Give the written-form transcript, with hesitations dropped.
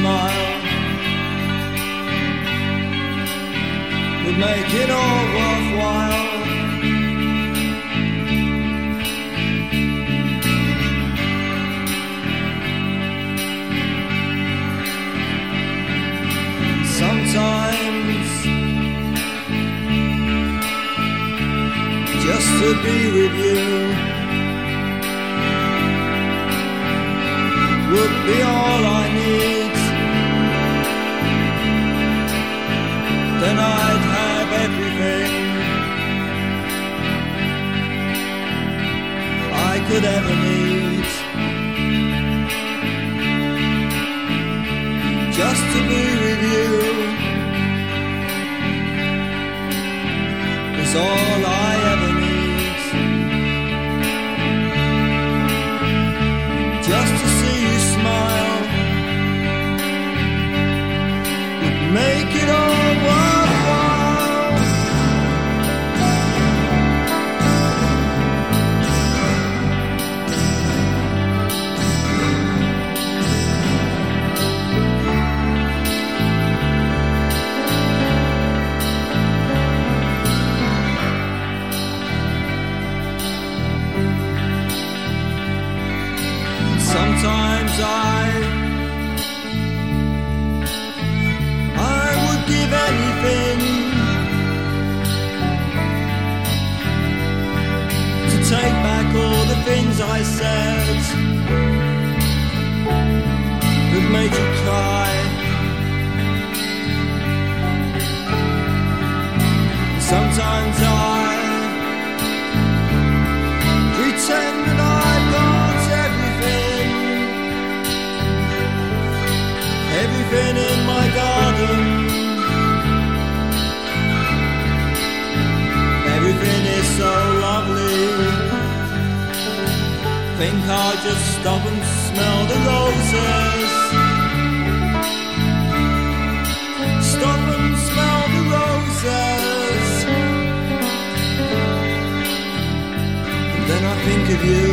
smile would make it all worthwhile. Sometimes just to be with you would be all I need. Then I'd have everything I could ever need. Just to be with you is all I ever need. Just to see you smile would make it all worthwhile. Sometimes I would give anything to take back all the things I said that made you cry. Sometimes I pretend that I've got everything in my garden. Everything is so lovely. Think I'll just stop and smell the roses. Stop and smell the roses. And then I think of you.